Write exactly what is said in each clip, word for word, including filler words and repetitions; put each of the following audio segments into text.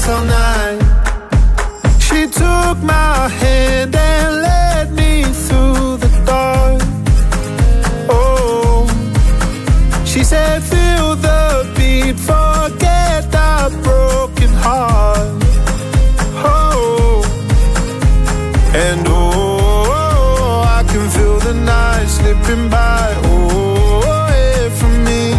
all night. She took my hand and led me through the dark. Oh, she said feel the beat, forget our broken heart. Oh, and oh, I can feel the night slipping by. Oh, yeah, from me.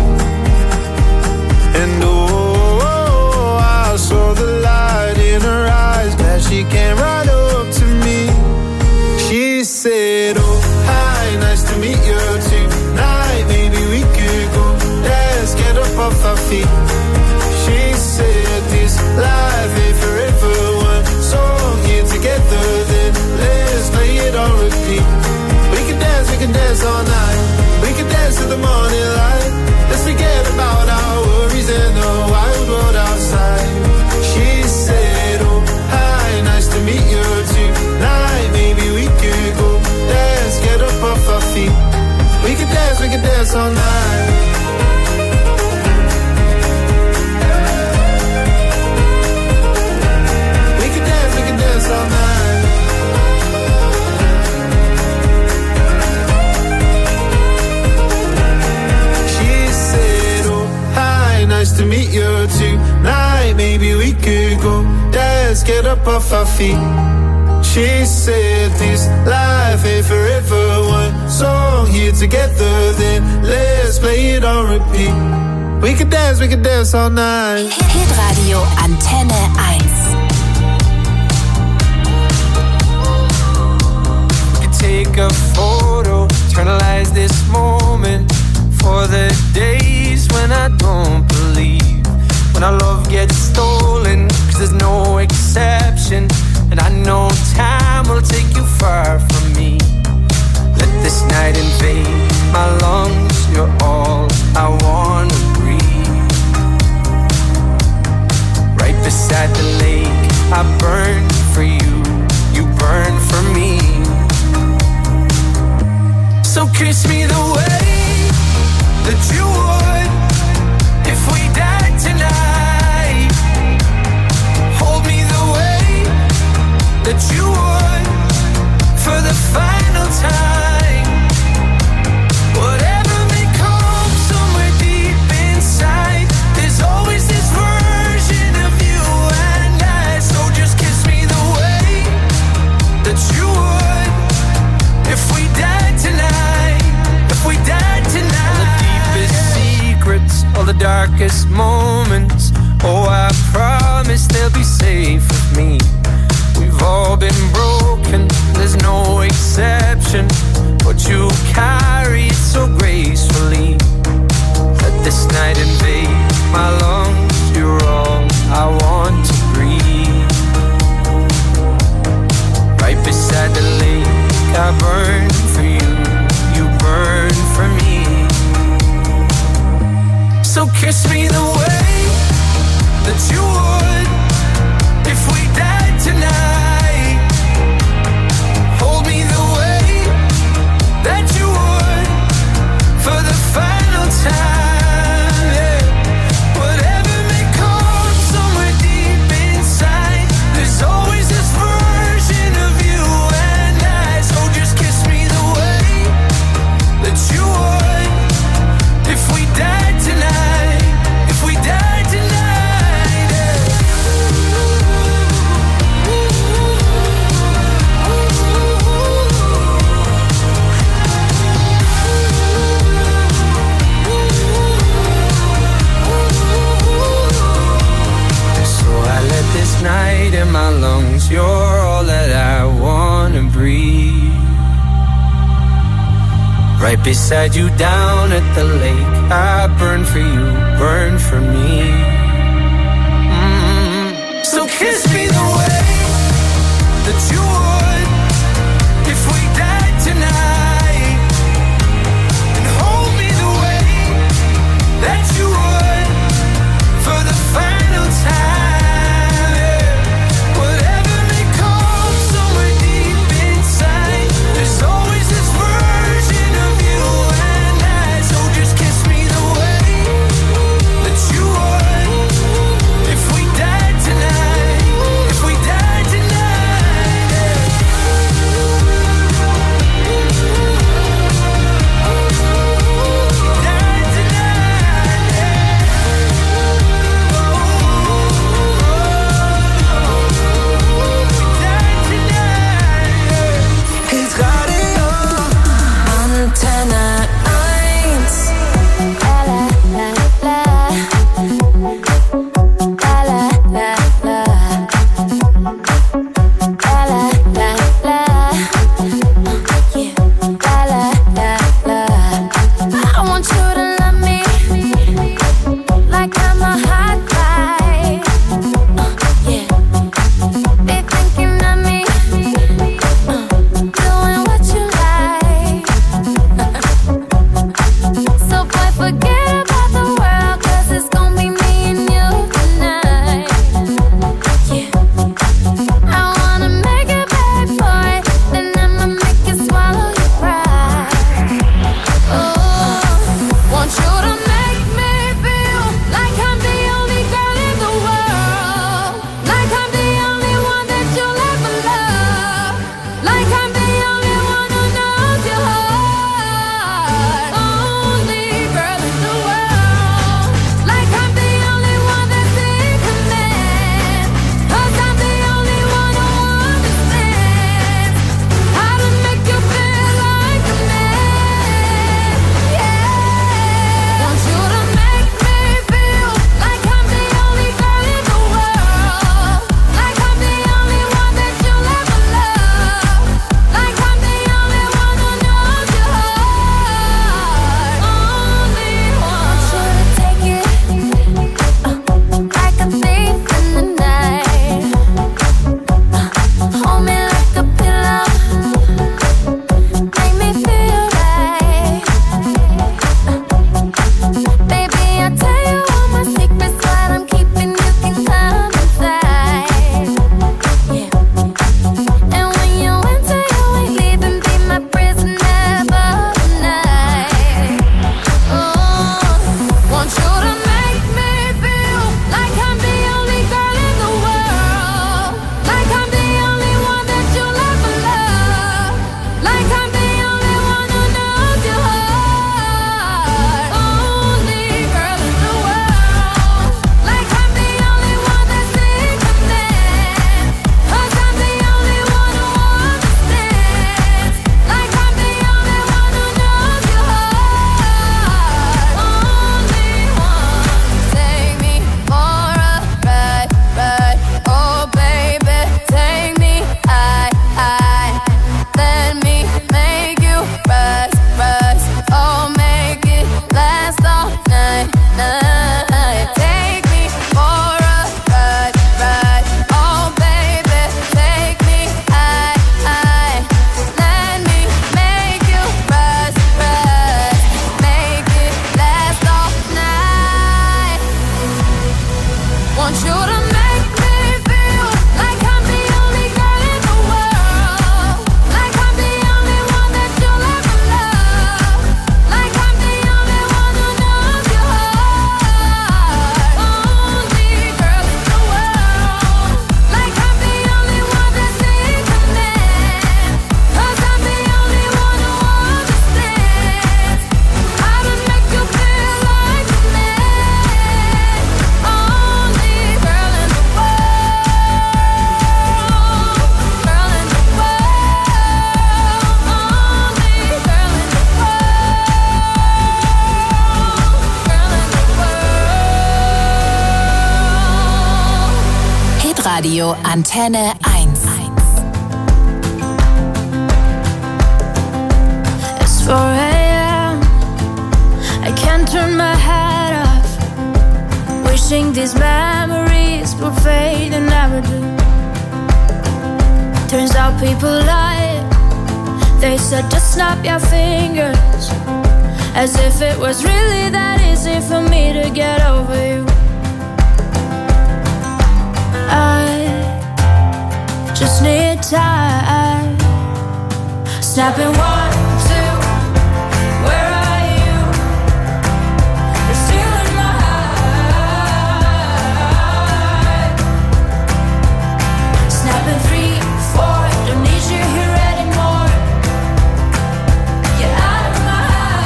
And oh, I saw the light in her eyes, glad she came right up to me. She said, oh, hi, nice to meet you tonight. Maybe we could go, let's get up off our feet. She said, this life ain't forever, one song here together, then let's play it on repeat. We can dance, we can dance all night. We can dance to the morning light. Let's forget about our worries and the wild world outside. She said, oh, hi, nice to meet you tonight. Maybe we could go dance, get up off our feet. We can dance, we can dance all night. We can dance, we can dance all night. She said, oh, hi, nice to meet you tonight. Maybe we could go dance, get up off our feet. She said this life ain't forever, one song here together, then let's play it on repeat. We can dance, we can dance all night. Hitradio Antenne eins. We could take a photo, eternalize this moment for the days when I don't believe, when our love gets stolen, cause there's no exception. And I know time will take you far from me. Let this night invade my lungs. You're all I wanna breathe. Right beside the lake, I burn for you. You burn for me. So kiss me the way that you would if we died tonight. Hold me the way that you would for the final time. Whatever may come somewhere deep inside, there's always this version of you and I. So just kiss me the way that you would if we died tonight. If we died tonight. All the deepest secrets, all the darkest moments, oh, I promise they'll be safe with me. We've all been broken, there's no exception, but you carry it so gracefully. Let this night invade my lungs. You're all I want to breathe. Right beside the lake, I burn for you. You burn for me. So kiss me the way that you would if we died tonight. Hold me the way that you would for the final time. Yeah. Whatever may come somewhere deep inside, there's always this version of you and I. So just kiss me the way. Right beside you down at the lake, I burn for you, burn for me. Mm-hmm. So kiss me the way that you would if we died tonight, and hold me the way that you would for the final time. Tonight Hitradio Antenne eins. It's four a.m. I can't turn my head off. Wishing these memories will fade and never do. Turns out people lie. They said just snap your fingers, as if it was really that easy for me to get over you. I just need time. Snapping one, two, where are you? You're still in my heart. Snapping three, four, don't need you here anymore. Get out of my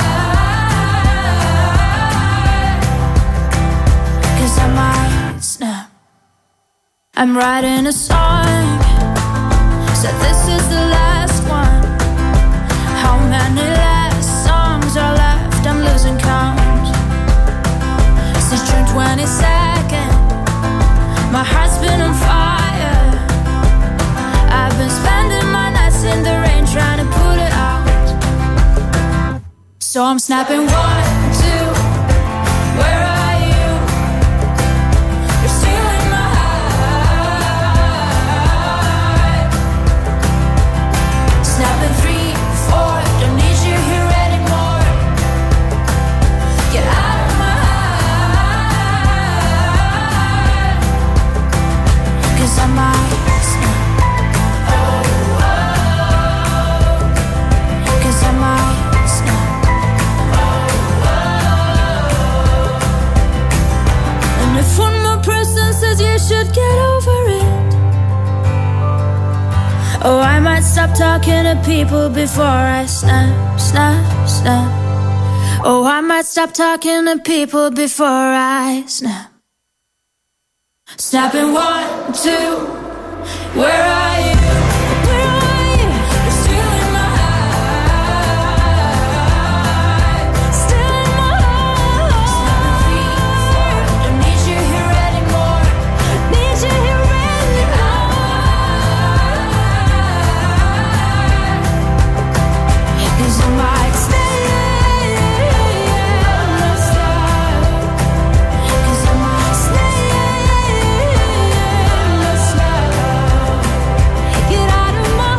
heart, 'cause I might snap. I'm writing a song, said this is the last one. How many last songs are left? I'm losing count. Since June twenty-second, my heart's been on fire. I've been spending my nights in the rain trying to put it out. So I'm snapping one, two, where are you? You're still in my heart. Snapping three, four, don't need you here anymore. Get out of my heart, 'cause I might snap. Oh, oh, 'cause I might snap. Oh, oh. And if one more person says you should get over it, oh, I might stop talking to people before I snap, snap, snap. Oh, I might stop talking to people before I snap. Snapping one, two, where are you? Where are you? You're still in my heart. Still in my heart. Snapping three, four, don't need you here anymore. Need you here anymore. 'Cause I might stay, let's stop. 'Cause I might stay, let's stop. Get out of my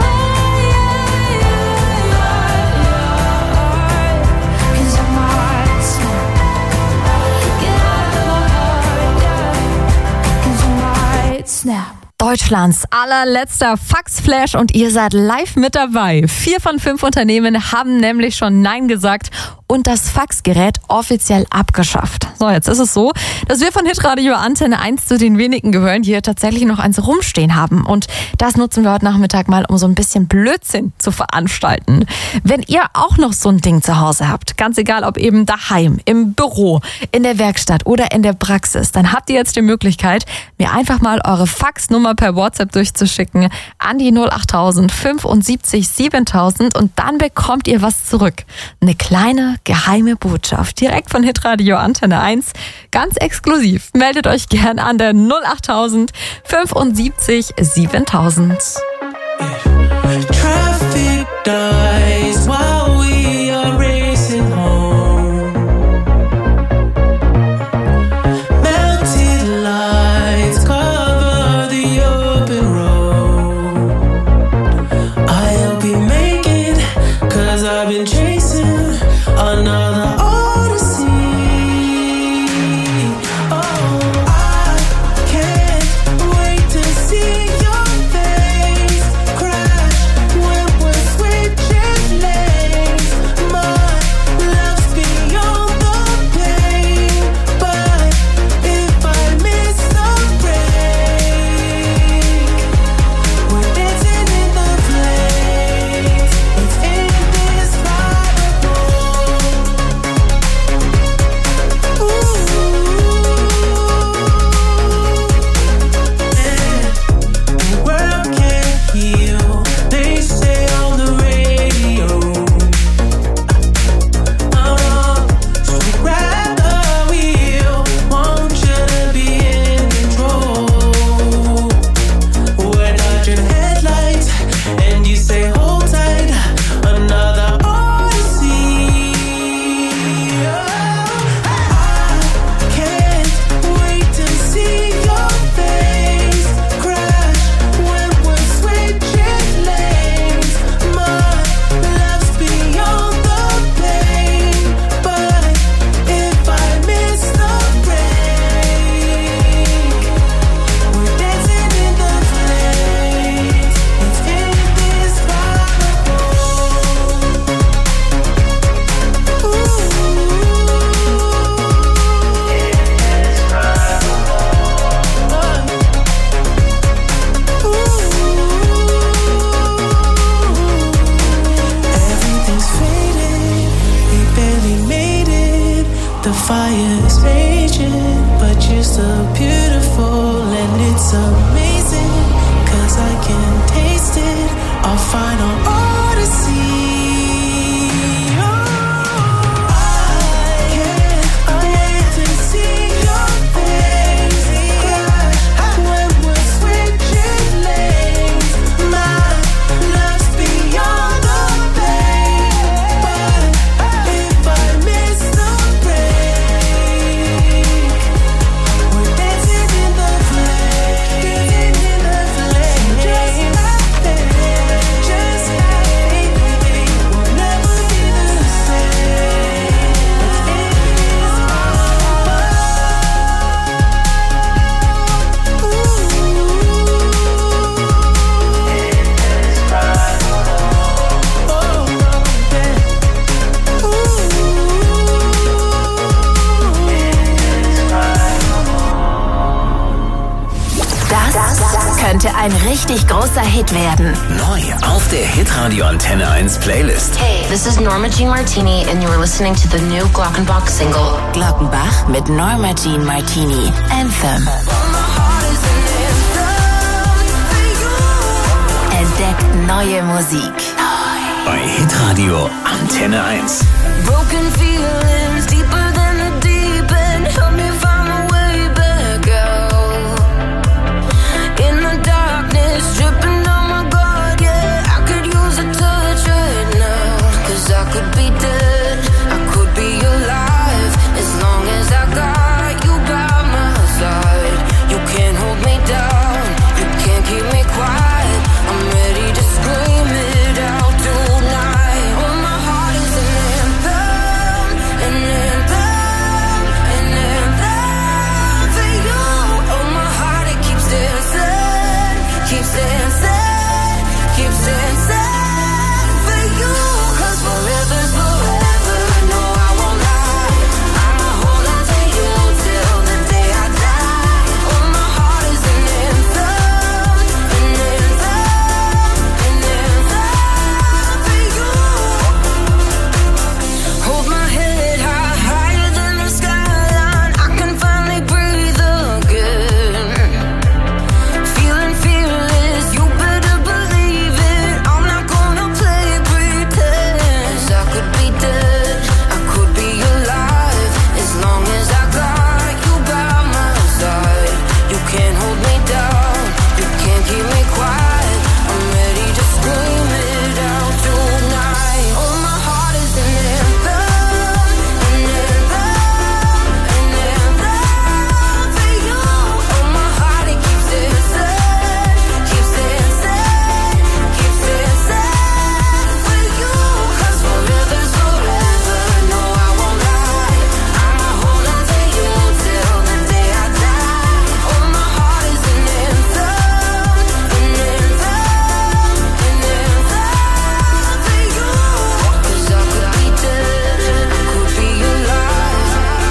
heart, 'cause I might snap. Get out of my heart, 'cause I might snap. Deutschlands allerletzter Faxflash und ihr seid live mit dabei. Vier von fünf Unternehmen haben nämlich schon Nein gesagt und das Faxgerät offiziell abgeschafft. So, jetzt ist es so, dass wir von Hitradio Antenne eins zu den wenigen gehören, die hier tatsächlich noch eins rumstehen haben. Und das nutzen wir heute Nachmittag mal, um so ein bisschen Blödsinn zu veranstalten. Wenn ihr auch noch so ein Ding zu Hause habt, ganz egal ob eben daheim, im Büro, in der Werkstatt oder in der Praxis, dann habt ihr jetzt die Möglichkeit, mir einfach mal eure Faxnummer per WhatsApp durchzuschicken an die null acht fünfundsiebzig siebentausend und dann bekommt ihr was zurück. Eine kleine geheime Botschaft direkt von Hitradio Antenne eins, ganz exklusiv. Meldet euch gern an der null acht fünfundsiebzig siebentausend. Traffic dies while we are racing home. Melted lights cover the open road. I'll be making, 'cause I've been chasing another odyssey. Oh, I can't wait to see your face crack. amazing, 'cause I can taste it. Our final odyssey. Könnte ein richtig großer Hit werden. Neu auf der Hitradio Antenne eins Playlist. Hey, this is Norma Jean Martini and you're listening to the new Glockenbach single. Glockenbach mit Norma Jean Martini. Anthem. Entdeckt neue Musik. Bei Hitradio Antenne eins. Broken feelings deeper than the deep end. Help me find my way back out. In the darkness, dripping on my guard, yeah. I could use a touch right now. 'Cause I could be dead, I could be alive. As long as I got you by my side. You can't hold me down, you can't keep me quiet. I'm ready to scream it out tonight. Oh, my heart is an anthem, an anthem, an anthem for you. Oh, my heart, it keeps dancing, keeps dancing, keeps dancing for you. 'Cause forever's forever, no, I won't lie. I'ma hold on to you till the day I die. Oh, my heart is an anthem, an anthem, an anthem for you. Hold my head high, higher than the skyline. I can finally breathe again. Feeling fearless, you better believe it. I'm not gonna play pretend. 'Cause I could be dead, I could be alive. As long as I got you by my side. You can't hold me down, you can't keep me quiet. I'm ready to scream it out tonight. Oh, my heart is an anthem, an anthem, an anthem for you. Oh, my heart, it keeps dancing, keeps dancing, keeps dancing for you. 'Cause forever's forever, no, I won't lie. I'ma hold on to you till the day I die. Oh, my heart is an anthem, an anthem, an anthem for you. 'Cause I could be dead, I could be alive.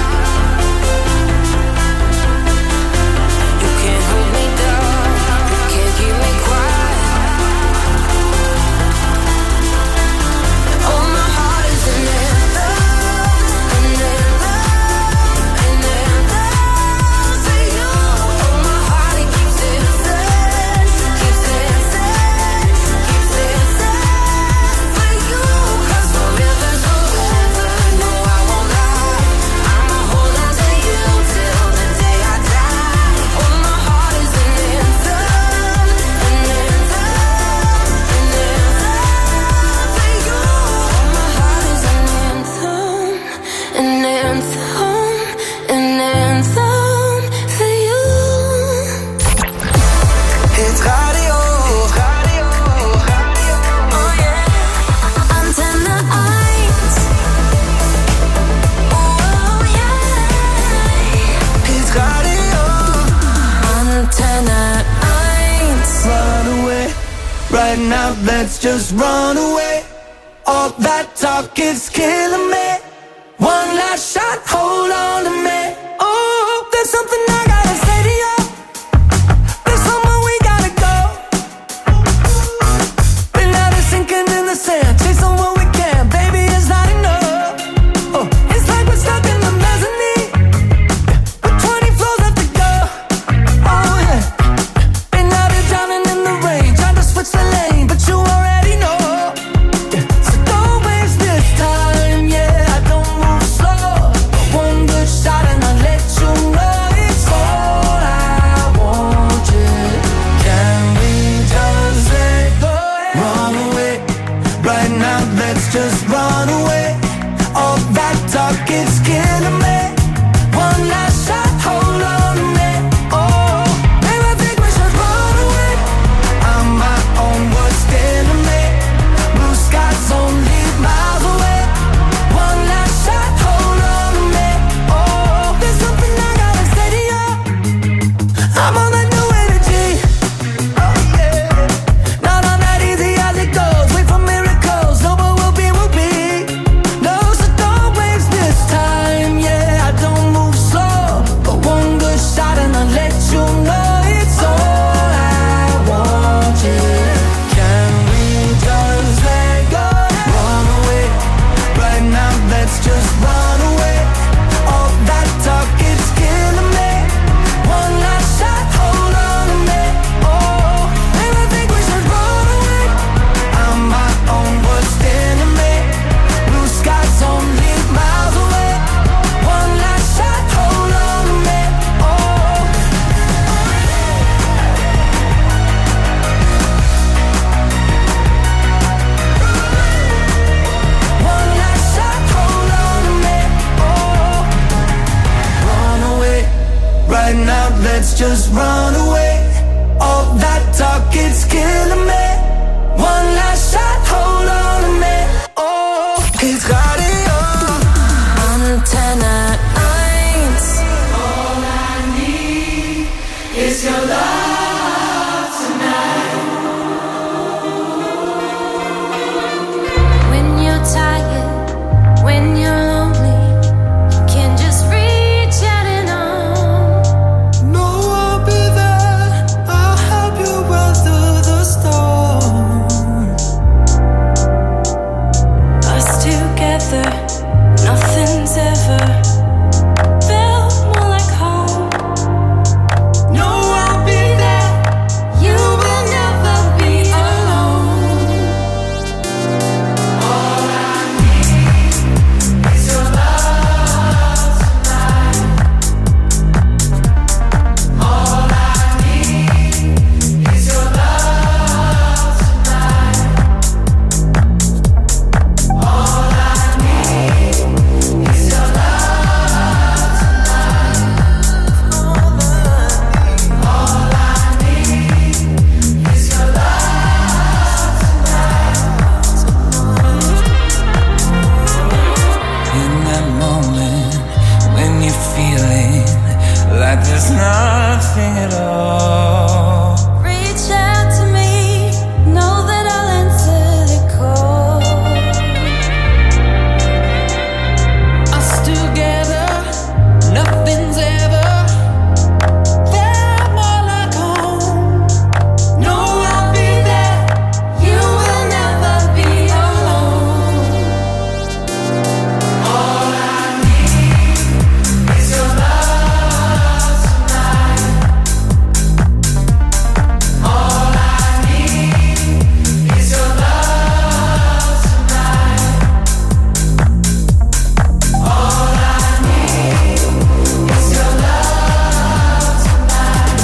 You can't hold me down, you can't keep me quiet. Oh, my heart is an anthem, an anthem, an anthem for you. Oh, my heart, it keeps dancing, keeps dancing, keeps dancing for you. 'Cause forever's forever, no, I won't lie. I'ma hold on to you till the day I die. Oh, my heart is an anthem, an anthem, an anthem for you. Oh, my heart is an anthem, an anthem, an anthem for you. It's radio, oh yeah, Antenne eins. Oh yeah, it's radio, Antenne eins. Run away, right now let's just run away. All that talk is killing me. One last shot, hold on to me. Oh, there's something I gotta say to you. There's somewhere we gotta go. We're not sinking in the sand, chasing what we can, baby, it's not enough. Oh, it's like we're stuck in the mezzanine with twenty floors left to go. Oh yeah. let's just run away. All that talk, it's killing me. One last shot, hold on to me. Oh, it's Radio Antenne eins. All I need is your love tonight. When you're tired, when you're lonely, you can just reach out and on. No, I'll be there. I'll help you weather the storm. Us together, nothing's ever felt more like home. No, I'll be there. You will never be alone. All I need is your love tonight. All I need is your love tonight. All I need is your love tonight. All I need is your love In that moment when you're feeling like there's nothing at all. Reach out to me, know that I'll answer the call. Us together, nothing's ever felt more like home. No, I'll be there. You will never be alone. All I need is your love tonight. All I need is your love tonight. All I need is your love tonight.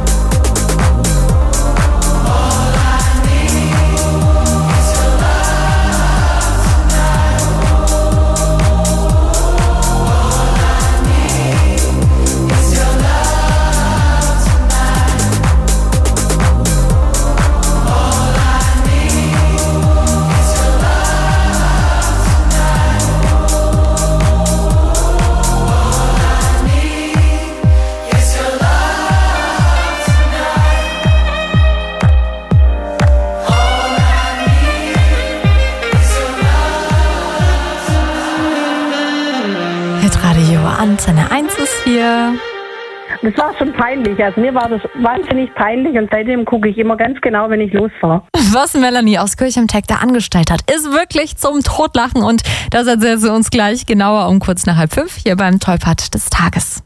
All I need is your love tonight. Is your love tonight. All I need is your love tonight. All I need is your love tonight. All I need is your love tonight. Hitradio Antenne eins ist hier. Das war schon peinlich. Also mir war das wahnsinnig peinlich und seitdem gucke ich immer ganz genau, wenn ich losfahre. Was Melanie aus Kirchheim-Tech da angestellt hat, ist wirklich zum Totlachen und das erzählt sie uns gleich genauer um kurz nach halb fünf hier beim Tollpatsch des Tages.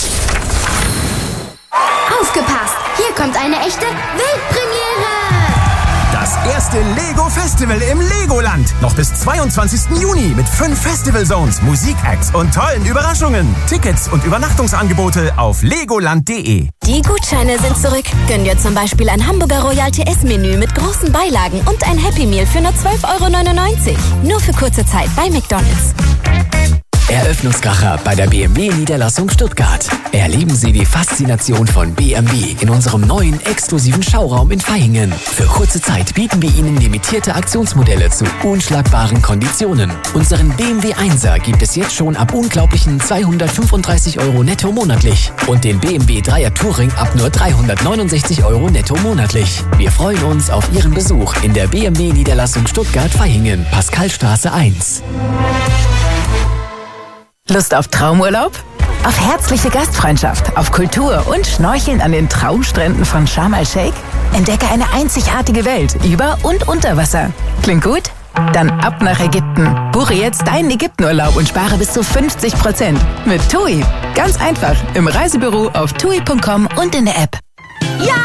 Aufgepasst! Hier kommt eine echte Weltpremiere! Das erste Lego-Festival im Legoland. Noch bis zweiundzwanzigsten Juni mit fünf Festival-Zones, Musikacts und tollen Überraschungen. Tickets und Übernachtungsangebote auf legoland punkt de. Die Gutscheine sind zurück. Gönn dir zum Beispiel ein Hamburger Royal T S-Menü mit großen Beilagen und ein Happy Meal für nur zwölf Euro neunundneunzig. Nur für kurze Zeit bei McDonald's. Eröffnungskracher bei der B M W-Niederlassung Stuttgart. Erleben Sie die Faszination von B M W in unserem neuen exklusiven Schauraum in Vaihingen. Für kurze Zeit bieten wir Ihnen limitierte Aktionsmodelle zu unschlagbaren Konditionen. Unseren B M W Einser gibt es jetzt schon ab unglaublichen zweihundertfünfunddreißig Euro netto monatlich und den B M W Dreier Touring ab nur dreihundertneunundsechzig Euro netto monatlich. Wir freuen uns auf Ihren Besuch in der B M W-Niederlassung Stuttgart-Vaihingen, Pascalstraße eins. Lust auf Traumurlaub? Auf herzliche Gastfreundschaft, auf Kultur und Schnorcheln an den Traumstränden von Sharm el-Sheikh? Entdecke eine einzigartige Welt über und unter Wasser. Klingt gut? Dann ab nach Ägypten. Buche jetzt deinen Ägyptenurlaub und spare bis zu fünfzig Prozent. Mit TUI. Ganz einfach. Im Reisebüro auf tui punkt com und in der App. Ja!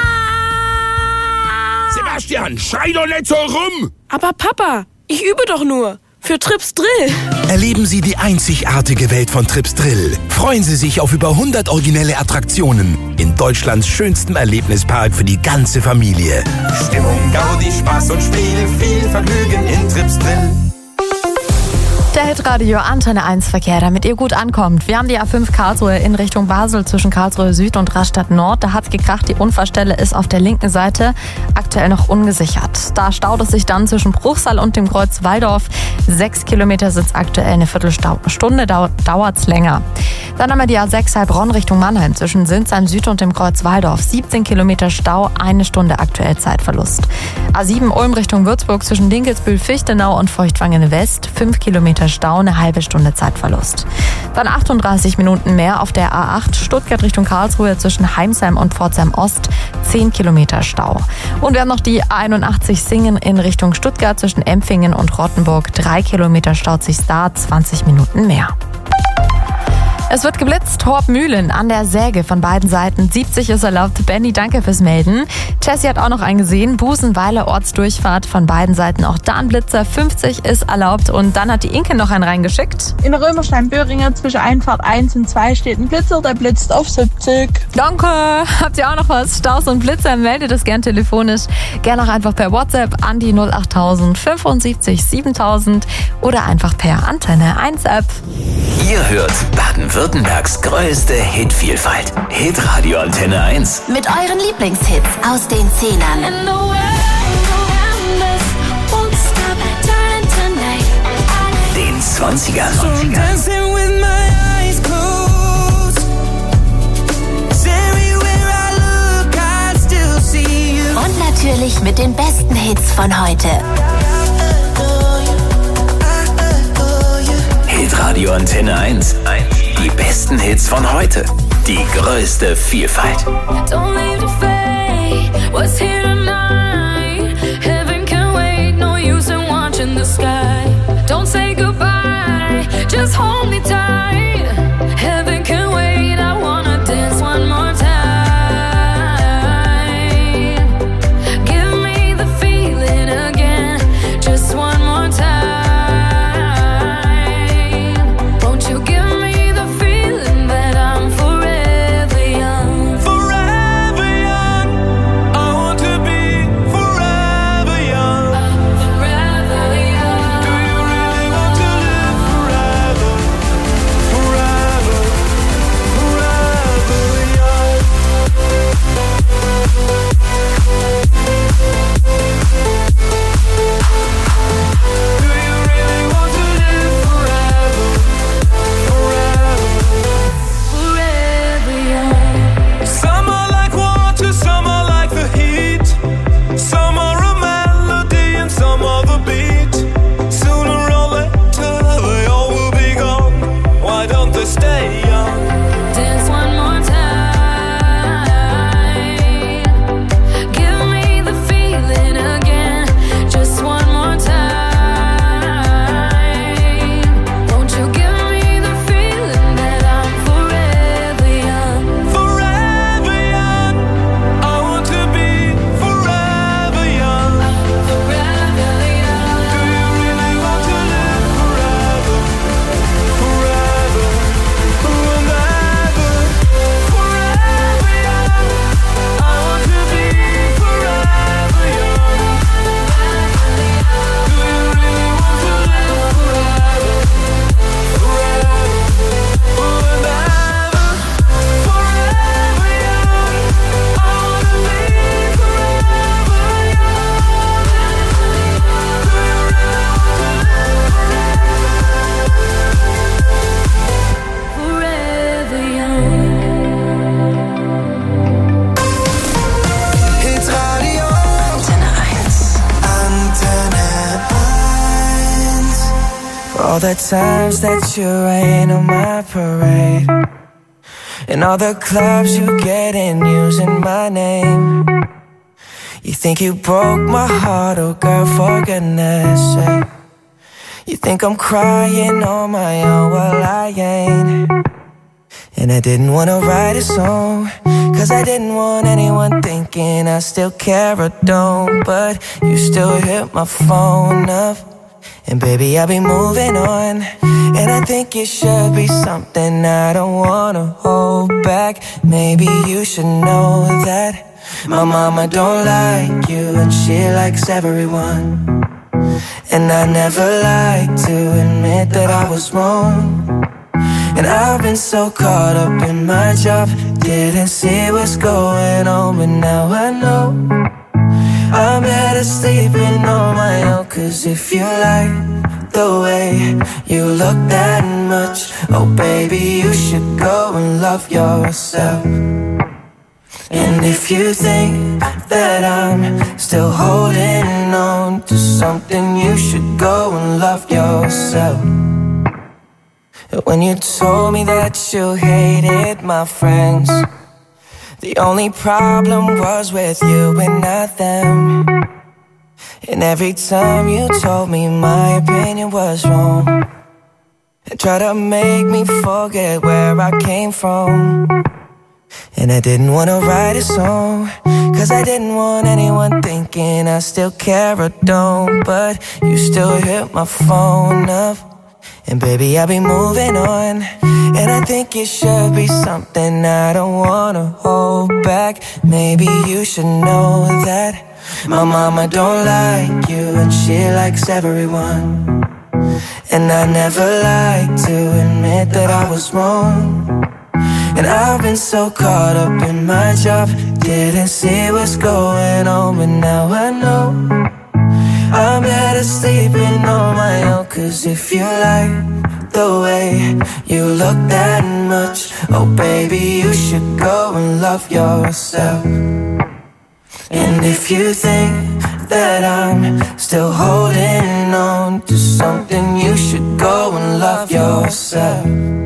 Sebastian, schrei doch nicht so rum! Aber Papa, ich übe doch nur. Für Trips Drill. Erleben Sie die einzigartige Welt von Trips Drill. Freuen Sie sich auf über hundert originelle Attraktionen in Deutschlands schönstem Erlebnispark für die ganze Familie. Stimmung, Gaudi, Spaß und Spiel, viel Vergnügen in Trips Drill. Der Hitradio Antenne eins Verkehr, damit ihr gut ankommt. Wir haben die A fünf Karlsruhe in Richtung Basel zwischen Karlsruhe Süd und Rastatt Nord. Da hat's gekracht, die Unfallstelle ist auf der linken Seite aktuell noch ungesichert. Da staut es sich dann zwischen Bruchsal und dem Kreuz Walldorf. Sechs Kilometer sind's aktuell, eine Viertelstunde dau- dauert's länger. Dann haben wir die A sechs Heilbronn Richtung Mannheim zwischen Sinsheim Süd und dem Kreuz Walldorf. siebzehn Kilometer Stau, eine Stunde aktuell Zeitverlust. A sieben Ulm Richtung Würzburg zwischen Dinkelsbühl, Fichtenau und Feuchtwangen West. fünf Kilometer Stau, eine halbe Stunde Zeitverlust. Dann achtunddreißig Minuten mehr auf der A acht Stuttgart Richtung Karlsruhe zwischen Heimsheim und Pforzheim Ost. zehn Kilometer Stau. Und wir haben noch die A einundachtzig Singen in Richtung Stuttgart zwischen Empfingen und Rottenburg. drei Kilometer staut sich da, zwanzig Minuten mehr. Es wird geblitzt, Horb-Mühlen an der Säge von beiden Seiten. siebzig ist erlaubt. Benny, danke fürs Melden. Jessie hat auch noch einen gesehen. Busenweiler Ortsdurchfahrt von beiden Seiten. Auch da ein Blitzer. fünfzig ist erlaubt. Und dann hat die Inke noch einen reingeschickt. In Römerstein-Böhringer zwischen Einfahrt eins und zwei steht ein Blitzer, der blitzt auf siebzig. Danke. Habt ihr auch noch was? Staus und Blitzer? Meldet es gern telefonisch. Gerne auch einfach per WhatsApp an die null achttausend fünfundsiebzig siebentausend oder einfach per Antenne eins App. Ihr hört Baden-Württembergs größte Hitvielfalt. Hitradio Antenne eins. Mit euren Lieblingshits aus den Zehnern. Den zwanzigern. Und natürlich mit den besten Hits von heute. Hitradio Antenne eins. Die besten Hits von heute. Die größte Vielfalt. Don't leave the fate, what's here tonight? Heaven can wait, no use in watching the sky. Don't say goodbye, just hold me tight. Heaven can wait, I wanna dance one more time. Give me the feeling again, just one more time. Won't you give me the feeling that I'm forever young? Forever young. I want to be forever young. Forever young. Do you really want to live forever? Forever, forever young. Do you really want to live forever? Forever, Forever young. some are like water, some are like the heat. Some are a melody and some are the beat. Sooner or later they all will be gone. Why don't they stay young? Dance one more time. Give me the feeling again, just one more time. Won't you give me the feeling that I'm forever young? Forever young. I want to be forever young. Forever young. Do you really want to live forever? Forever, forever, forever young. I want to be forever young. Do you really want to live forever? Forever, forever, forever young. I want to be forever Forever young. Hitradio Antenne eins. Antenne eins. For all the times that you rain on my parade, and all the clubs you get in using my name. You think you broke my heart, oh girl, for goodness sake. You think I'm crying on my own, well I ain't. And I didn't wanna write a song, cause I didn't want anyone thinking I still care or don't. But you still hit my phone up, and baby I'll be moving on. And I think it should be something I don't wanna hold back. Maybe you should know that my mama don't like you, and she likes everyone. And I never like to admit that I was wrong. And I've been so caught up in my job, didn't see what's going on, but now I know I'm better sleeping on my own. Cause if you like the way you look that much, oh baby, you should go and love yourself. And if you think that I'm still holding on to something, you should go and love yourself. When you told me that you hated my friends, the only problem was with you and not them. And every time you told me my opinion was wrong, and tried to make me forget where I came from. And I didn't want to write a song, cause I didn't want anyone thinking I still care or don't. But you still hit my phone up, and baby, I'll be moving on. And I think it should be something I don't wanna hold back. Maybe you should know that my mama don't like you, and she likes everyone. And I never like to admit that I was wrong. And I've been so caught up in my job, didn't see what's going on, but now I know I'm better sleeping on my own. Cause if you like the way you look that much, oh baby, you should go and love yourself. And if you think that I'm still holding on to something, you should go and love yourself.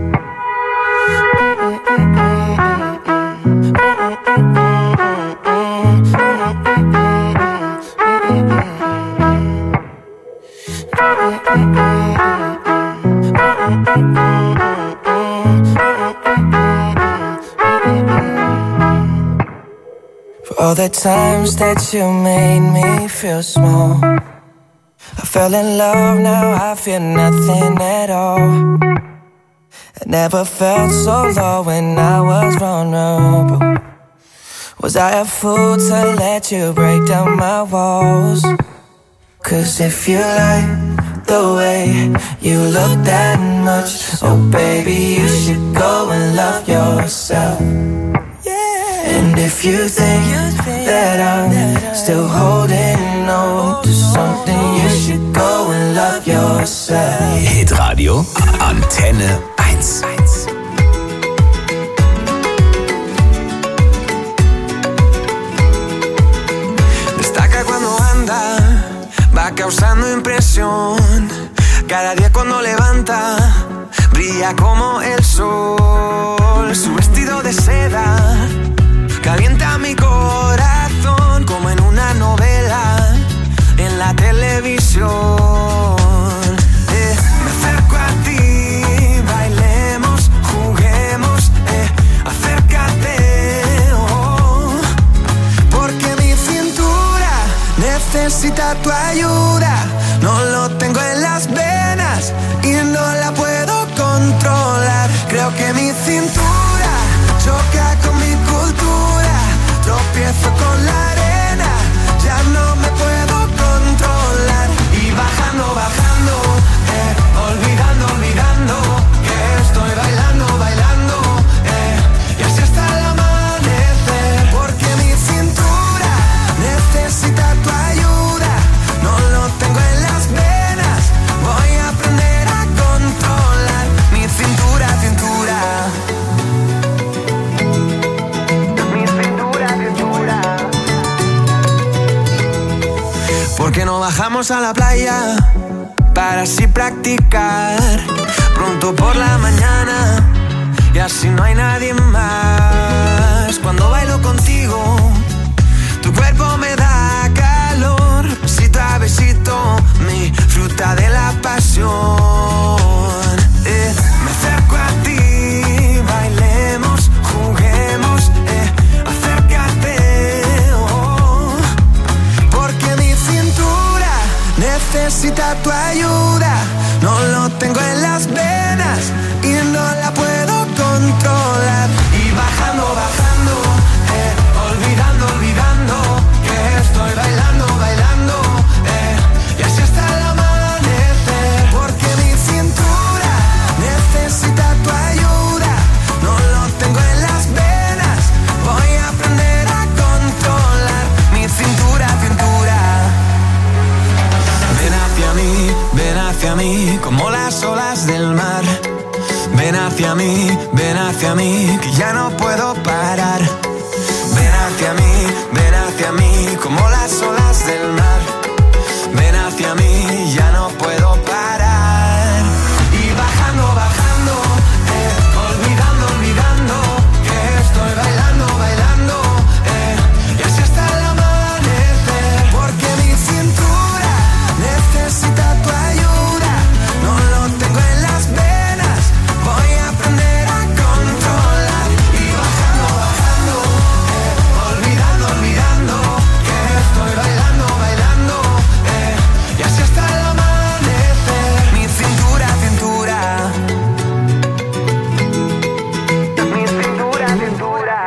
For all the times that you made me feel small, I fell in love, now I feel nothing at all. I never felt so low when I was vulnerable. Was I a fool to let you break down my walls? Cause if you like the way you look that much, oh baby, you should go and love yourself. And if you think that I'm still holding on to something, you should go and love yourself. Hitradio Antenne eins. Destaca cuando anda, va causando impresión. Cada día cuando levanta, brilla como el sol. Su vestido de seda calienta mi corazón como en una novela en la televisión. Eh, me acerco a ti, bailemos, juguemos, eh, acércate, oh, porque mi cintura necesita tu ayuda. No lo tengo en las venas y no la puedo controlar. Creo que mi cintura choca con mi cultura, tropiezo con la arena, ya no me puedo controlar. Y bajando, bajando, eh, olvidando, olvidando, que estoy bailando, bailando, eh, y así hasta el amanecer. Porque mi cintura necesita tu ayuda, no lo tengo en las venas, voy a aprender a controlar mi cintura, cintura. ¿Por qué no bajamos a la playa para así practicar pronto por la mañana y así no hay nadie más? Cuando bailo contigo, tu cuerpo me da calor, besito a besito, mi fruta de la pasión. Eh, me acerco a ti, bailemos, juguemos, eh, acércate, oh, porque mi cintura necesita tu ayuda. No lo tengo en las venas y no la puedo controlar. Y bajando, bajando, eh, olvidando, olvidando, que estoy bailando, bailando, eh, y así hasta la hacia mí como las olas del mar. Ven hacia mí, ven hacia mí, que ya no puedo parar. Ven hacia mí, ven hacia mí, como las olas del mar. Ven hacia mí, ya no puedo parar. Y bajando, bajando, eh, olvidando, olvidando, que estoy bailando, bailando, eh, y así hasta el amanecer. Porque mi cintura necesita tu ayuda, no lo tengo en las venas, voy a aprender a controlar. Y bajando, bajando, eh, olvidando, olvidando, que estoy bailando, bailando, eh, y así hasta el amanecer. Mi cintura, cintura, mi cintura, cintura.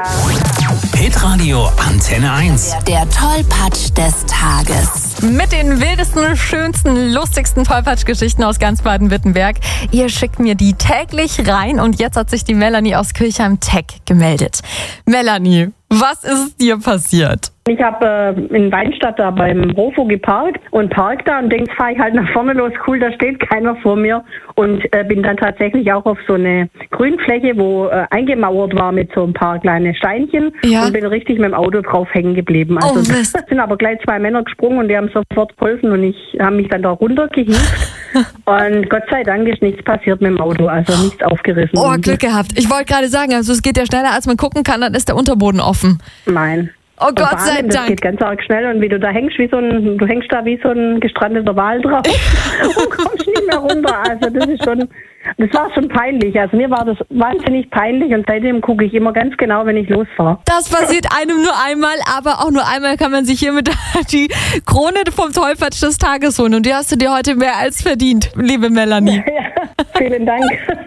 Hitradio Antenne eins. Der Tollpatsch des Tages. Mit den wildesten, schönsten, lustigsten Tollpatsch-Geschichten aus ganz Baden-Württemberg. Ihr schickt mir die täglich rein und jetzt hat sich die Melanie aus Kirchheim-Tech gemeldet. Melanie, was ist dir passiert? Ich habe äh, in Weinstadt da beim Rofo geparkt und park da und denk, fahre ich halt nach vorne los, cool, da steht keiner vor mir und äh, bin dann tatsächlich auch auf so eine Grünfläche, wo äh, eingemauert war mit so ein paar kleine Steinchen Ja. und bin richtig mit dem Auto drauf hängen geblieben. Also Oh, Mist. sind aber gleich zwei Männer gesprungen und die haben sofort geholfen und ich habe mich dann da runtergehievt und Gott sei Dank ist nichts passiert mit dem Auto, also nichts aufgerissen. Oh, Und- Glück gehabt. Ich wollte gerade sagen, also es geht ja schneller, als man gucken kann, dann ist der Unterboden offen. Nein. Oh Gott Wahnsinn, sei das Dank. geht ganz arg schnell und wie du da hängst, wie so ein, du hängst da wie so ein gestrandeter Wal drauf und kommst nicht mehr runter. Also das ist schon, das war schon peinlich. Also mir war das wahnsinnig peinlich und seitdem gucke ich immer ganz genau, wenn ich losfahre. Das passiert einem nur einmal, aber auch nur einmal kann man sich hiermit die Krone vom Tollpatsch des Tages holen. Und die hast du dir heute mehr als verdient, liebe Melanie. Ja, vielen Dank.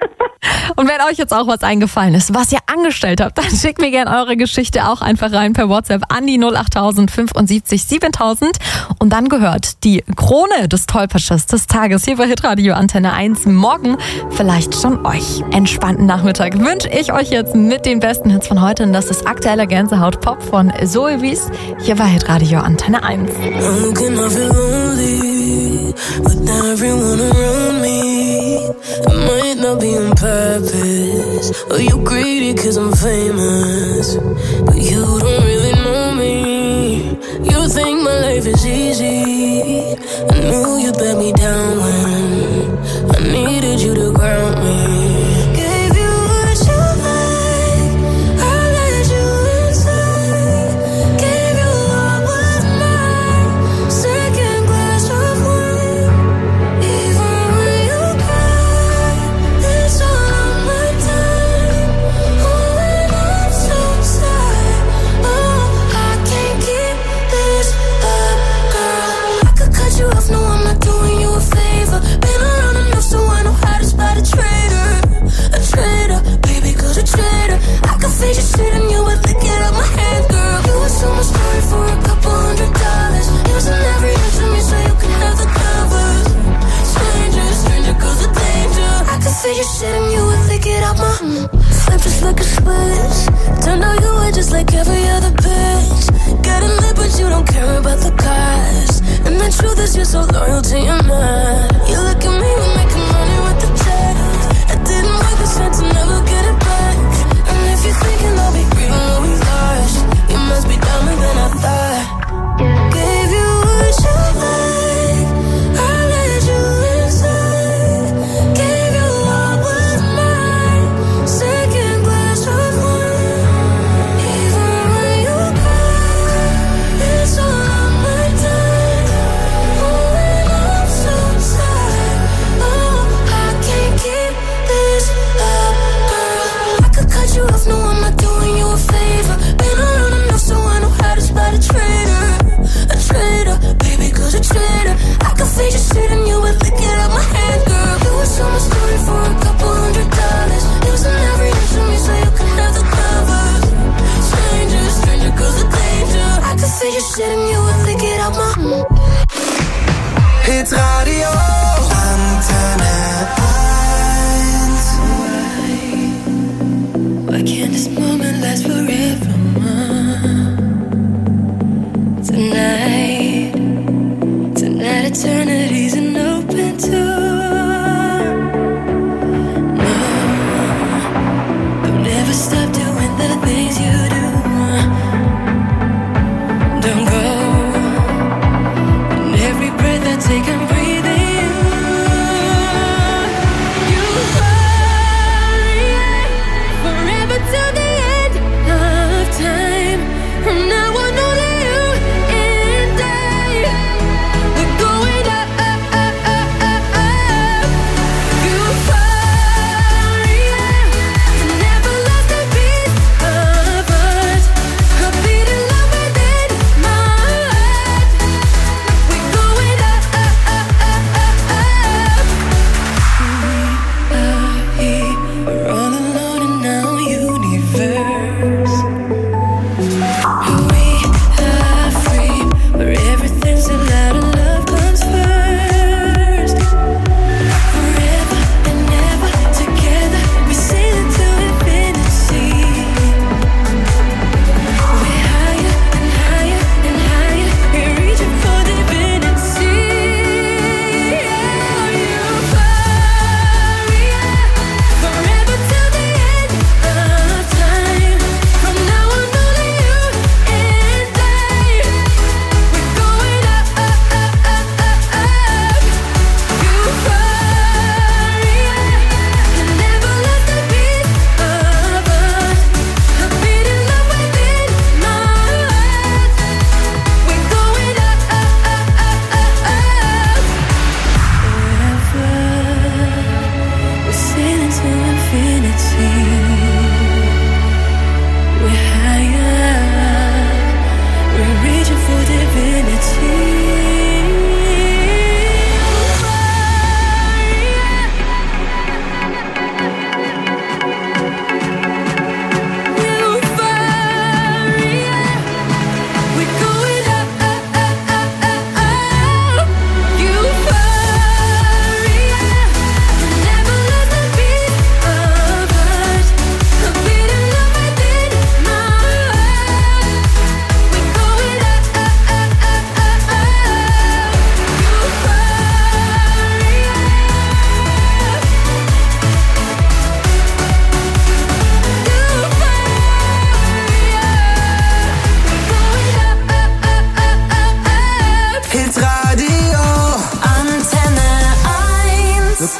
Und wenn euch jetzt auch was eingefallen ist, was ihr angestellt habt, dann schickt mir gerne eure Geschichte auch einfach rein per WhatsApp an die null acht tausend fünfundsiebzig siebentausend. Und dann gehört die Krone des Tollpatsches des Tages hier bei Hitradio Antenne eins morgen vielleicht schon euch. Entspannten Nachmittag wünsche ich euch jetzt mit den besten Hits von heute. Und das ist aktueller Gänsehaut-Pop von Zoe Wies hier bei Hitradio Antenne eins. I'm looking, I feel lonely without everyone around me. It might not be on purpose, or you greedy cause I'm famous, but you don't really know me. You think my life is easy. I knew you'd let me down when I needed you to ground me. Gave you what you like, I let you inside. Gave you what was mine, second glass of wine. Even when you cry, it's all on my time. Oh, and I'm so sad. Oh, I can't keep this up, girl. I could cut you off, no, I'm not doing you a favor. Been around enough so I know how to spot a traitor. A traitor, baby, cause a traitor. I could face your shit and you would lick it up my hand, girl. You were so much story for a couple hundred dollars. Using every inch of me so you can have the covers. Stranger, stranger, cause the danger. I could face your shit and you would lick it up my flip just like a switch. Turned out you were just like every other bitch. Got a lip but you don't care about the cost. And the truth is you're so loyal to your man. You look at me, we're making money with the text. It didn't work, it's meant to never get it back. And if you're thinking I'll be grieving what we lost, you must be dumber than I thought. Gave you what you like, I let you inside. Gave you what was mine, second glass of wine. Even when you cry, it's all on my time. Oh, and I'm so sad. Oh, I can't keep this up, girl. I could cut you off, no, I'm not doing you a favor. Been around enough so I know how to spot a traitor. A traitor, baby, cause a traitor. I could face your shit and you would lick it up my hand, girl. You were so much story for a couple hundred dollars. Using every inch of me so you can have the covers. Stranger, stranger, cause the danger. I could face your shit and you would lick it up my Hits Radio Antenne eins. Why can't this moment last forever, Tonight, tonight eternity's an open door.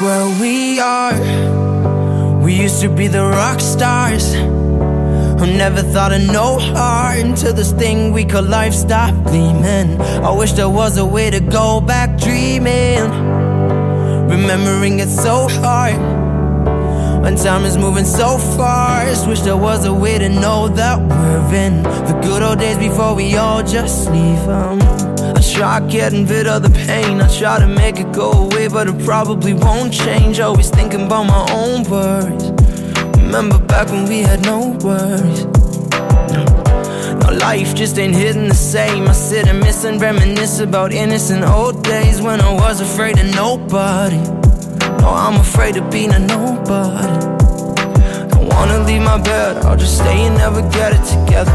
where we are. We used to be the rock stars who never thought of no heart until this thing we call life stopped gleaming. I wish there was a way to go back dreaming, remembering it so hard when time is moving so fast. Wish there was a way to know that we're in the good old days before we all just leave them. I try getting rid of the pain, I try to make it go away, but it probably won't change. Always thinking about my own worries. Remember back when we had no worries. Now life just ain't hitting the same. I sit and miss and reminisce about innocent old days when I was afraid of nobody. No, I'm afraid of being a nobody. Don't wanna leave my bed, I'll just stay and never get it together.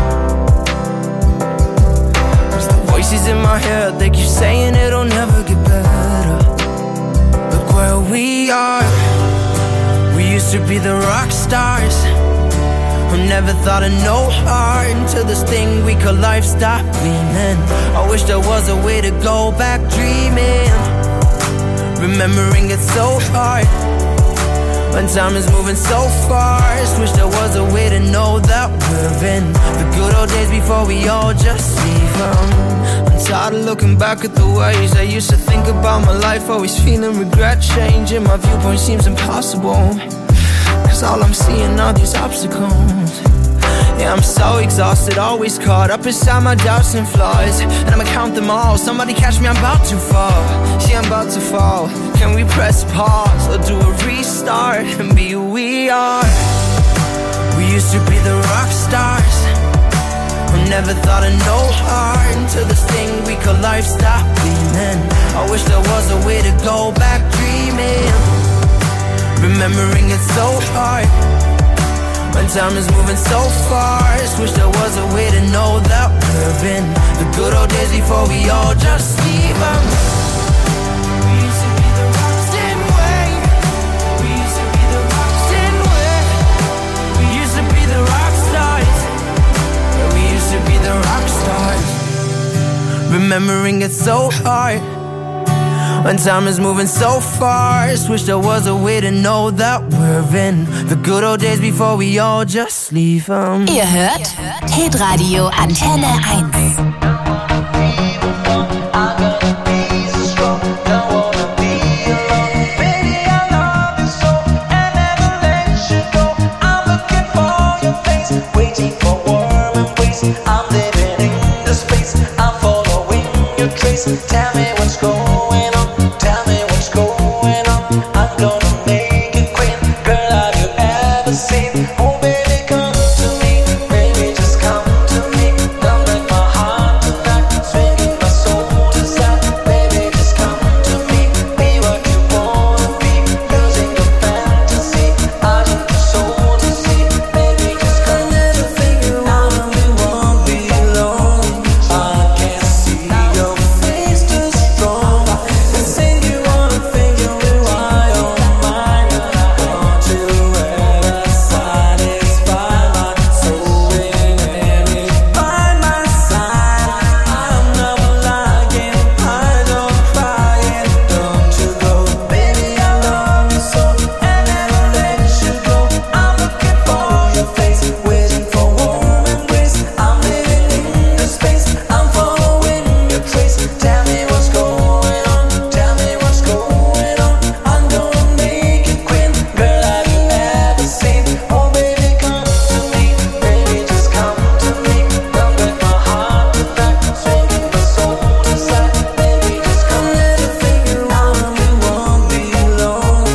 Cause the voices in my head, they keep saying it'll never get better. Look where we are. We used to be the rock stars who never thought of no heart until this thing we call life stopped gleaming. I wish there was a way to go back dreaming, remembering it so hard when time is moving so fast. Wish there was a way to know that we're in the good old days before we all just leave them. I'm tired of looking back at the ways I used to think about my life, always feeling regret changing. My viewpoint seems impossible, cause all I'm seeing are these obstacles. Yeah, I'm so exhausted, always caught up inside my doubts and flaws, and I'ma count them all. Somebody catch me, I'm about to fall. See, I'm about to fall. Can we press pause or do a restart and be who we are? We used to be the rock stars who never thought of no heart until this thing we call life stopped gleaming. I wish there was a way to go back dreaming, remembering it so hard when time is moving so fast. Wish there was a way to know that we're in the good old days before we all just leave them. We used to be the rocks, didn't we? We used to be the rocks, didn't we? We used to be the rock stars. Yeah, we used to be the rock stars, remembering it so hard when time is moving so fast. Wish there was a way to know that we're in the good old days before we all just leave them. Ihr hört Hitradio Antenne eins. Tell me what's going on, tell me what's going on. I'm gonna make it quick. Girl, have you ever seen? Oh baby, come to me, baby, just come to me. Don't break my heart tonight, swinging my soul inside. Baby, just come to me, be what you wanna be, losing your fantasy. I need your soul to see. Baby, just come to me. Now we won't be alone. I can't see your face too strong. They say you wanna think you do, I don't mind. I want you ever satisfy my soul in any by my side. I'm never lying, I don't cry it. Don't you go, baby, I love you so, and never let you go. I'm looking for your face, waiting for warm embrace. I'm living in the space, I'm following your trace. Tell me what's going on, tell me what's going on. I'm gonna make it quick. Girl, have you ever seen? Oh baby, come to me, baby, just come to me. Don't break my heart tonight, swinging my soul inside. Baby, just come little finger on. We won't be alone.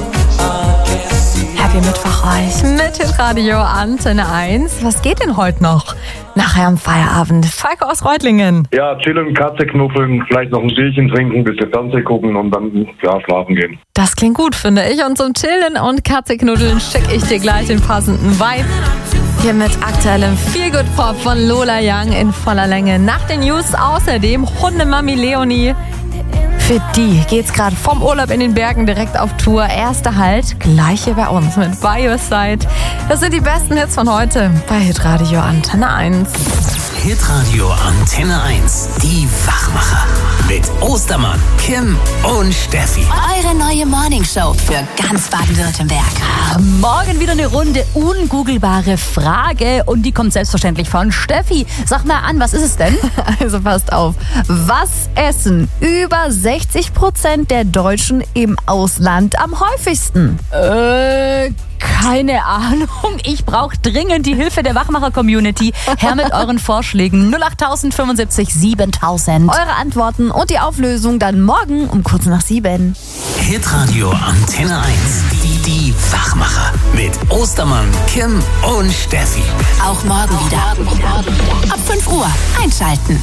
I can't see. Happy Mittwoch euch mit Hitradio Antenne eins. Was geht denn heute noch? Nachher am Feierabend. Falco aus Reutlingen. Ja, chillen, Katze knuffeln, vielleicht noch ein Bierchen trinken, ein bisschen Fernsehen gucken und dann ja, schlafen gehen. Das klingt gut, finde ich. Und zum Chillen und Katze-Knuddeln schicke ich dir gleich den passenden Vibe. Hier mit aktuellem Feelgood-Pop von Lola Young in voller Länge. Nach den News außerdem Hundemami Leonie. Für die geht's gerade vom Urlaub in den Bergen direkt auf Tour. Erster Halt gleich hier bei uns mit By Your Side. Das sind die besten Hits von heute bei Hitradio Antenne eins. Hitradio Antenne eins. Die Wachmacher. Mit Ostermann, Kim und Steffi. Eure neue Morningshow für ganz Baden-Württemberg. Morgen wieder eine Runde ungoogelbare Frage und die kommt selbstverständlich von Steffi. Sag mal an, was ist es denn? Also passt auf. Was essen über sechzig Prozent der Deutschen im Ausland am häufigsten? Äh, keine Ahnung. Ich brauche dringend die Hilfe der Wachmacher-Community. Her mit euren Vorschlägen. null acht fünfundsiebzig siebentausend. Eure Antworten und die Auflösung dann morgen um kurz nach sieben. Hitradio Antenne eins. Die, die Wachmacher. Mit Ostermann, Kim und Steffi. Auch morgen wieder. Ab fünf Uhr einschalten.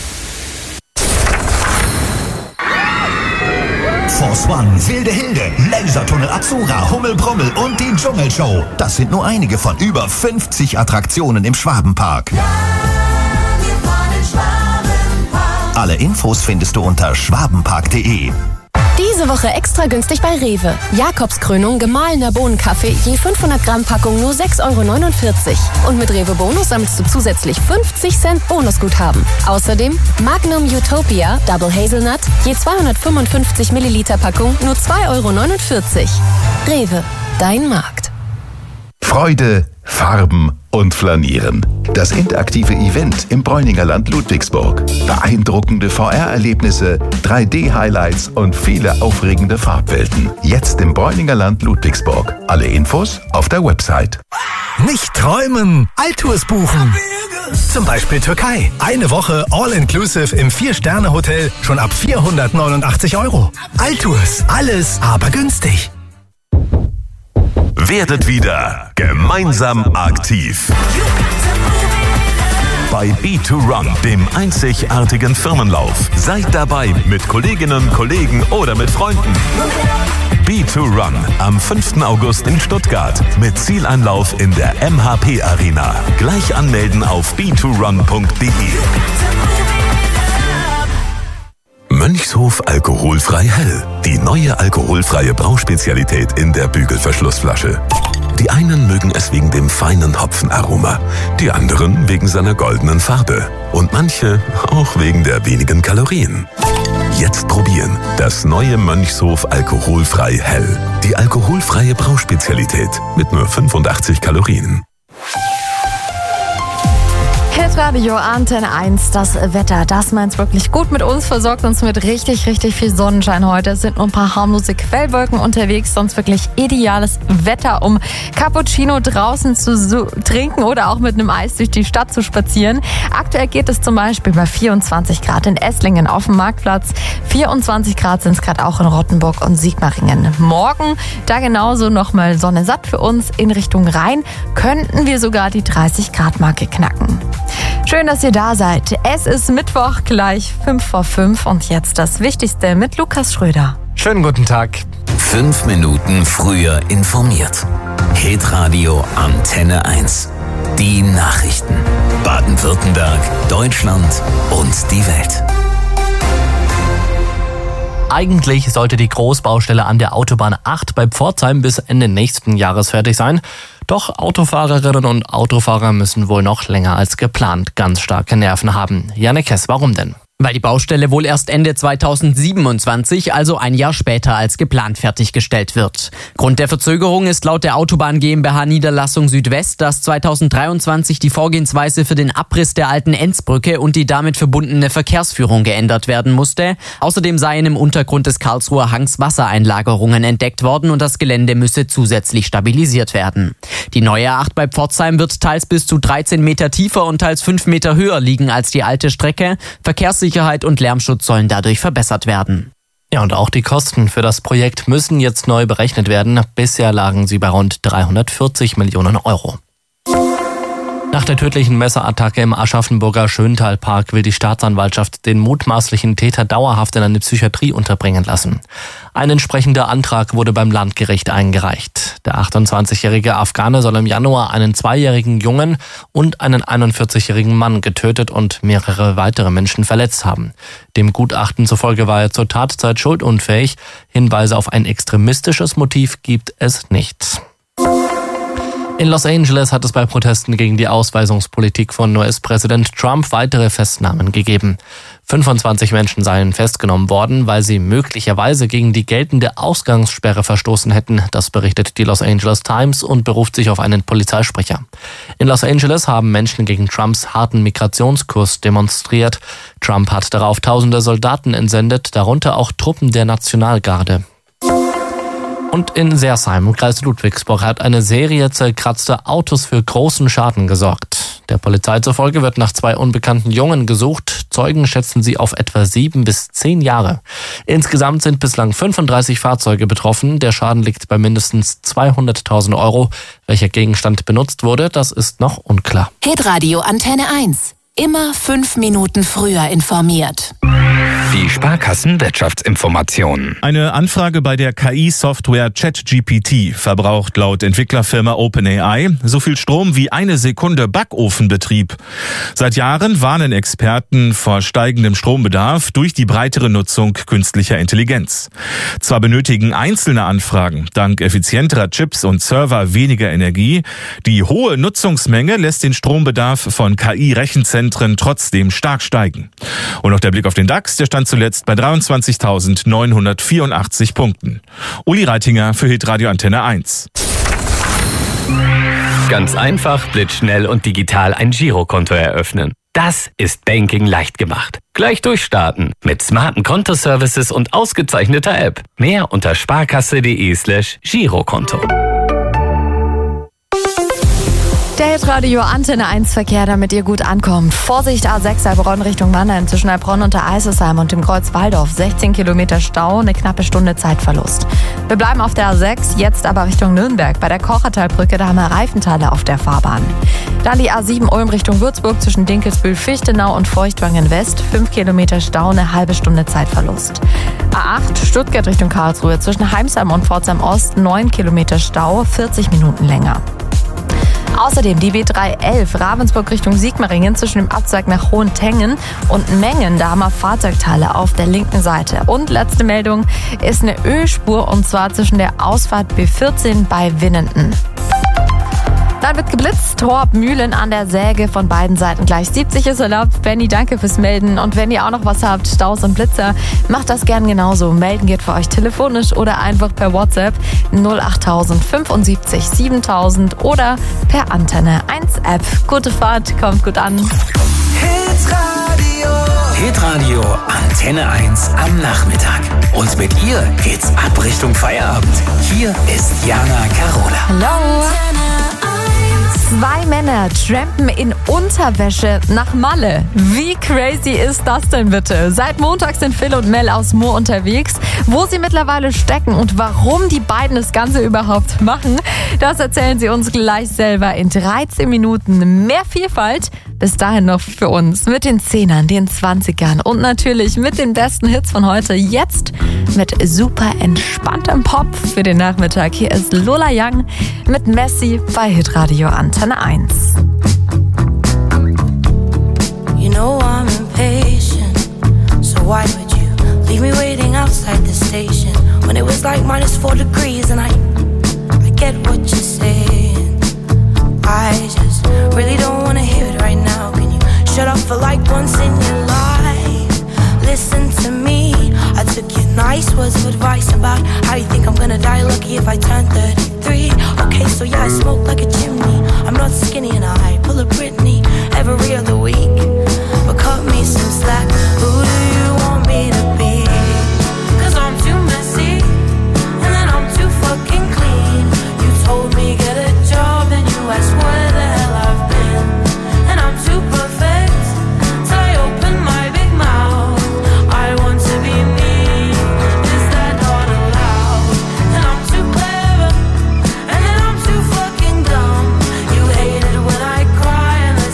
Force One, Wilde Hilde, Lasertunnel Azura, Hummelbrummel und die Dschungelshow. Das sind nur einige von über fünfzig Attraktionen im Schwabenpark. Ja, wir fahren in Schwabenpark. Alle Infos findest du unter schwabenpark punkt de. Diese Woche extra günstig bei Rewe. Jakobskrönung gemahlener Bohnenkaffee, je fünfhundert Gramm Packung nur sechs Euro neunundvierzig. Und mit Rewe Bonus sammelst du zusätzlich fünfzig Cent Bonusguthaben. Außerdem Magnum Utopia Double Hazelnut, je zweihundertfünfundfünfzig Milliliter Packung nur zwei Euro neunundvierzig. Rewe, dein Markt. Freude, Farben und Flanieren. Das interaktive Event im Bräuninger Land Ludwigsburg. Beeindruckende V R-Erlebnisse, drei D-Highlights und viele aufregende Farbwelten. Jetzt im Bräuninger Land Ludwigsburg. Alle Infos auf der Website. Nicht träumen, Alltours buchen. Zum Beispiel Türkei. Eine Woche All-Inclusive im Vier-Sterne-Hotel schon ab vierhundertneunundachtzig Euro. Alltours, alles aber günstig. Werdet wieder gemeinsam aktiv. Bei B zwei Run, dem einzigartigen Firmenlauf. Seid dabei mit Kolleginnen, Kollegen oder mit Freunden. B zwei Run am fünften August in Stuttgart mit Zieleinlauf in der M H P Arena. Gleich anmelden auf b zwei run punkt de. Mönchshof alkoholfrei hell. Die neue alkoholfreie Brauspezialität in der Bügelverschlussflasche. Die einen mögen es wegen dem feinen Hopfenaroma, die anderen wegen seiner goldenen Farbe und manche auch wegen der wenigen Kalorien. Jetzt probieren das neue Mönchshof alkoholfrei hell. Die alkoholfreie Brauspezialität mit nur fünfundachtzig Kalorien. Hitradio Antenne eins, das Wetter, das meint's wirklich gut mit uns, versorgt uns mit richtig, richtig viel Sonnenschein heute. Es sind nur ein paar harmlose Quellwolken unterwegs, sonst wirklich ideales Wetter, um Cappuccino draußen zu so trinken oder auch mit einem Eis durch die Stadt zu spazieren. Aktuell geht es zum Beispiel bei vierundzwanzig Grad in Esslingen auf dem Marktplatz. vierundzwanzig Grad sind es gerade auch in Rottenburg und Sigmaringen. Morgen, da genauso nochmal Sonne satt für uns in Richtung Rhein, könnten wir sogar die dreißig Grad Marke knacken. Schön, dass ihr da seid. Es ist Mittwoch, gleich fünf vor fünf und jetzt das Wichtigste mit Lukas Schröder. Schönen guten Tag. Fünf Minuten früher informiert. Hitradio Antenne eins. Die Nachrichten. Baden-Württemberg, Deutschland und die Welt. Eigentlich sollte die Großbaustelle an der Autobahn acht bei Pforzheim bis Ende nächsten Jahres fertig sein. Doch Autofahrerinnen und Autofahrer müssen wohl noch länger als geplant ganz starke Nerven haben. Janne Kess, warum denn? Weil die Baustelle wohl erst Ende zweitausendsiebenundzwanzig, also ein Jahr später als geplant fertiggestellt wird. Grund der Verzögerung ist laut der Autobahn GmbH Niederlassung Südwest, dass zweitausenddreiundzwanzig die Vorgehensweise für den Abriss der alten Enzbrücke und die damit verbundene Verkehrsführung geändert werden musste. Außerdem seien im Untergrund des Karlsruher Hangs Wassereinlagerungen entdeckt worden und das Gelände müsse zusätzlich stabilisiert werden. Die neue A acht bei Pforzheim wird teils bis zu dreizehn Meter tiefer und teils fünf Meter höher liegen als die alte Strecke. Verkehrssicherheit Sicherheit und Lärmschutz sollen dadurch verbessert werden. Ja, und auch die Kosten für das Projekt müssen jetzt neu berechnet werden. Bisher lagen sie bei rund dreihundertvierzig Millionen Euro. Nach der tödlichen Messerattacke im Aschaffenburger Schöntalpark will die Staatsanwaltschaft den mutmaßlichen Täter dauerhaft in eine Psychiatrie unterbringen lassen. Ein entsprechender Antrag wurde beim Landgericht eingereicht. Der achtundzwanzigjährige Afghane soll im Januar einen zweijährigen Jungen und einen einundvierzigjährigen Mann getötet und mehrere weitere Menschen verletzt haben. Dem Gutachten zufolge war er zur Tatzeit schuldunfähig. Hinweise auf ein extremistisches Motiv gibt es nicht. In Los Angeles hat es bei Protesten gegen die Ausweisungspolitik von U S-Präsident Trump weitere Festnahmen gegeben. fünfundzwanzig Menschen seien festgenommen worden, weil sie möglicherweise gegen die geltende Ausgangssperre verstoßen hätten. Das berichtet die Los Angeles Times und beruft sich auf einen Polizeisprecher. In Los Angeles haben Menschen gegen Trumps harten Migrationskurs demonstriert. Trump hat darauf tausende Soldaten entsendet, darunter auch Truppen der Nationalgarde. Und in Sersheim im Kreis Ludwigsburg hat eine Serie zerkratzter Autos für großen Schaden gesorgt. Der Polizei zufolge wird nach zwei unbekannten Jungen gesucht. Zeugen schätzen sie auf etwa sieben bis zehn Jahre. Insgesamt sind bislang fünfunddreißig Fahrzeuge betroffen. Der Schaden liegt bei mindestens zweihunderttausend Euro. Welcher Gegenstand benutzt wurde, das ist noch unklar. Hitradio Antenne eins. Immer fünf Minuten früher informiert. Die Sparkassen-Wirtschaftsinformationen. Eine Anfrage bei der K I-Software ChatGPT verbraucht laut Entwicklerfirma OpenAI so viel Strom wie eine Sekunde Backofenbetrieb. Seit Jahren warnen Experten vor steigendem Strombedarf durch die breitere Nutzung künstlicher Intelligenz. Zwar benötigen einzelne Anfragen dank effizienterer Chips und Server weniger Energie, die hohe Nutzungsmenge lässt den Strombedarf von K I-Rechenzentren trotzdem stark steigen. Und noch der Blick auf den DAX, der stand zuletzt bei dreiundzwanzigtausendneunhundertvierundachtzig Punkten. Uli Reitinger für Hitradio Antenne eins. Ganz einfach, blitzschnell und digital ein Girokonto eröffnen. Das ist Banking leicht gemacht. Gleich durchstarten mit smarten Kontoservices und ausgezeichneter App. Mehr unter sparkasse.de slash Girokonto. Der Hitradio Antenne eins Verkehr, damit ihr gut ankommt. Vorsicht A sechs Heilbronn Richtung Mannheim zwischen Heilbronn und der Eisesheim und dem Kreuz Waldorf. sechzehn Kilometer Stau, eine knappe Stunde Zeitverlust. Wir bleiben auf der A sechs, jetzt aber Richtung Nürnberg. Bei der Kochertalbrücke, da haben wir Reifenteile auf der Fahrbahn. Dann die A sieben Ulm Richtung Würzburg zwischen Dinkelsbühl, Fichtenau und Feuchtwangen West. fünf Kilometer Stau, eine halbe Stunde Zeitverlust. A acht Stuttgart Richtung Karlsruhe zwischen Heimsheim und Pforzheim Ost. neun Kilometer Stau, vierzig Minuten länger. Außerdem die B drei elf Ravensburg Richtung Sigmaringen zwischen dem Abzweig nach Hohentengen und Mengen. Da haben wir Fahrzeugteile auf der linken Seite. Und letzte Meldung ist eine Ölspur und zwar zwischen der Ausfahrt B vierzehn bei Winnenden. Dann wird geblitzt, Torp, Mühlen an der Säge von beiden Seiten gleich. siebzig ist erlaubt. Benny, danke fürs Melden. Und wenn ihr auch noch was habt, Staus und Blitzer, macht das gern genauso. Melden geht für euch telefonisch oder einfach per WhatsApp null acht tausend fünfundsiebzig siebentausend oder per Antenne eins App. Gute Fahrt, kommt gut an. Hitradio. Hitradio Antenne eins am Nachmittag. Und mit ihr geht's ab Richtung Feierabend. Hier ist Jana Carola. Hallo. Zwei Männer trampen in Unterwäsche nach Malle. Wie crazy ist das denn bitte? Seit Montag sind Phil und Mel aus Moor unterwegs. Wo sie mittlerweile stecken und warum die beiden das Ganze überhaupt machen, das erzählen sie uns gleich selber in dreizehn Minuten. Mehr Vielfalt bis dahin noch für uns mit den Zehnern, den Zwanzigern und natürlich mit den besten Hits von heute. Jetzt mit super entspanntem Pop für den Nachmittag. Hier ist Lola Young mit Messi bei Hitradio Antenne eins. You know I'm impatient, so why would you leave me waiting outside the station when it was like minus four degrees and I, I get what you're saying. I just really don't wanna hear it right now. Can you shut up for like once in your life? Listen to me, I took your nice words of advice about how you think I'm gonna die lucky if I turn thirty-three. Okay, so yeah, I smoke like a chimney. I'm not skinny and I pull a Britney every other week. But cut me some slack, who do you want me to be? Cause I'm too messy, and then I'm too fucking clean. You told me get a job and you asked where the hell I've been. And I'm too perfect till I open my big mouth. I want to be me, is that not allowed? And I'm too clever, and then I'm too fucking dumb. You hate it when I cry and then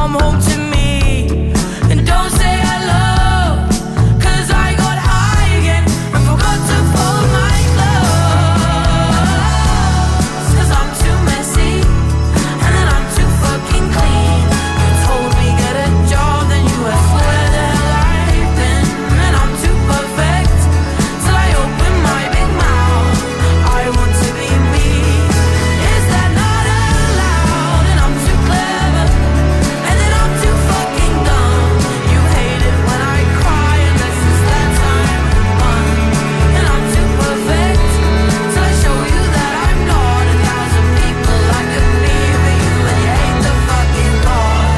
come home to me. And don't say hello, 'cause I got high again and forgot to fold my clothes. 'Cause I'm too messy and then I'm too fucking clean. You told me get a job, then you asked where the hell I've been. And I'm too perfect till I open my big mouth. I want to be me. Is that not allowed? And I'm too clever and then I'm too fucking dumb. You hate it when I cry unless it's that time of month. And I'm too perfect till I show you that I'm not. A thousand people I could be for you, and you hate the fucking Lord.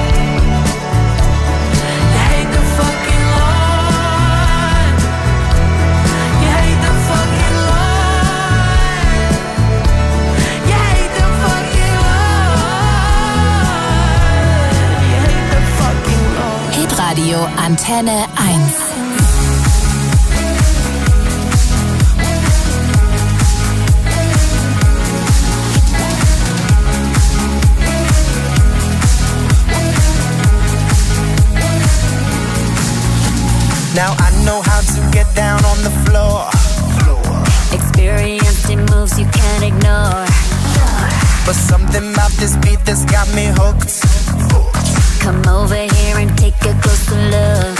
You hate the fucking Lord. You hate the fucking Lord. You hate the fucking Lord. You hate the fucking Lord. Hitradio Antenne eins. Now I know how to get down on the floor. Experiencing moves you can't ignore. But something about this beat that's got me hooked. Come over here and take a closer look.